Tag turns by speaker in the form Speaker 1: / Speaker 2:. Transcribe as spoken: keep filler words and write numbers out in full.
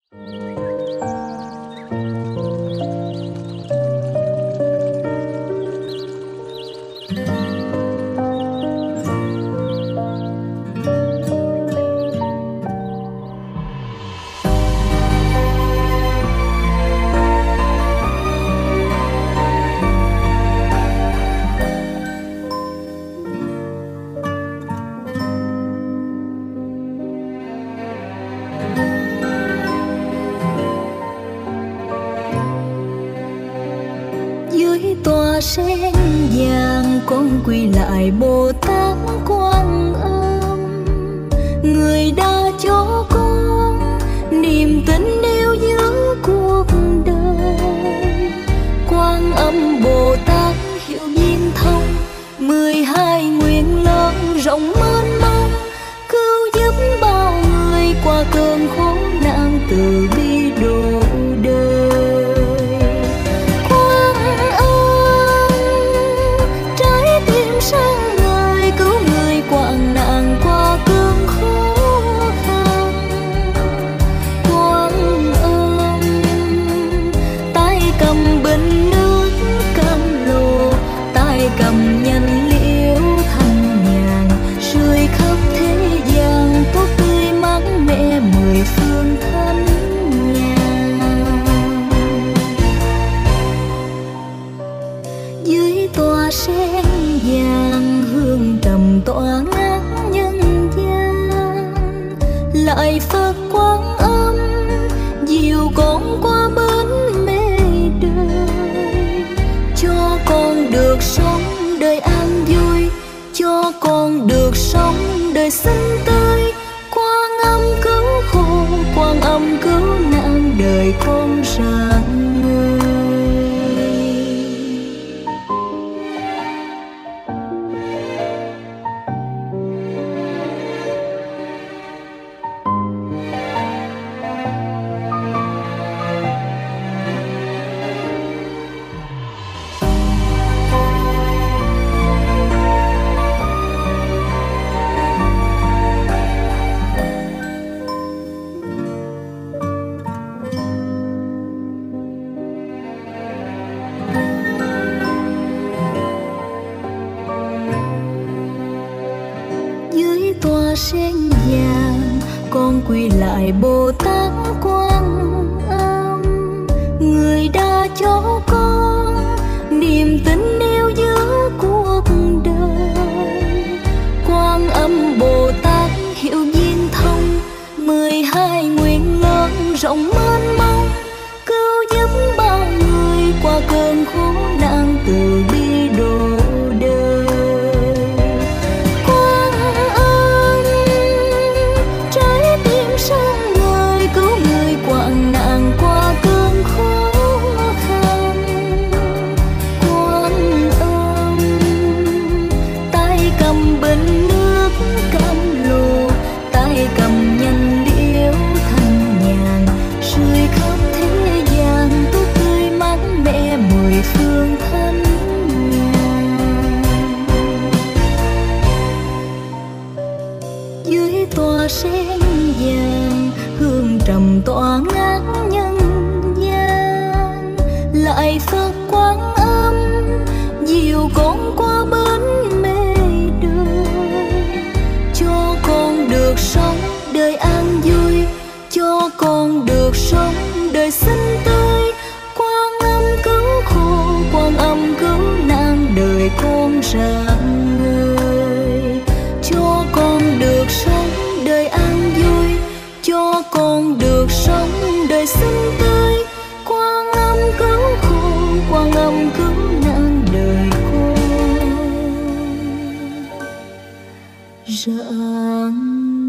Speaker 1: Tòa sen vàng con quỳ lại Bồ Tát Quan Âm, người đã cho con niềm tin yêu giữa cuộc đời. Quan Âm Bồ Tát hiểu viên thông, mười hai nguyện lớn rộng mênh mông, cứu giúp bao người qua cơn khổ nạn, từ bi độ đời. Sáng ngời cứu người quạng nạn qua cơn khó khăn. Quan Âm tay cầm bình nước cam lồ, tay cầm nhành liễu thanh nhàn, sưởi khắp thế gian tốt tươi mát mẻ mười phương thanh nhàn. Dưới tòa sen vàng hương trầm tỏa ngát nhân gian, lại Phật Quan Âm dìu con qua bến mê đời, cho con được sống đời an vui, cho con được sống đời xinh tươi. Quan Âm cứu khổ, Quan Âm cứu nạn, đời con rạng ngời. Tòa sen vàng con quỳ lại Bồ Tát Quan Âm, người đã cho con niềm tin yêu giữa cuộc đời. Quan Âm Bồ Tát hiểu viên thông, mười hai nguyện lớn rộng mênh mông, cứu giúp bao người qua cơn khổ nạn, từ bi độ đời. Sáng ngời cứu người quạng nạn qua cơn khó khăn. Quan Âm tay cầm bình nước cam lồ, tay cầm nhành liễu thanh nhàn, sưởi khắp thế gian tốt tươi mát mẻ mười phương thanh nhàn. Dưới tòa sen vàng hương trầm tỏa ngát nhân gian, lại Phật Quan Âm dìu con qua bến mê đời, cho con được sống đời an vui, cho con được sống đời xinh tươi. Quan Âm cứu khổ, Quan Âm cứu nạn, đời con rạng ngời, cho con được sống đời an vui, cho con được sống đời xinh tươi. Quan Âm cứu khổ, Quan Âm cứu nạn, đời con rạng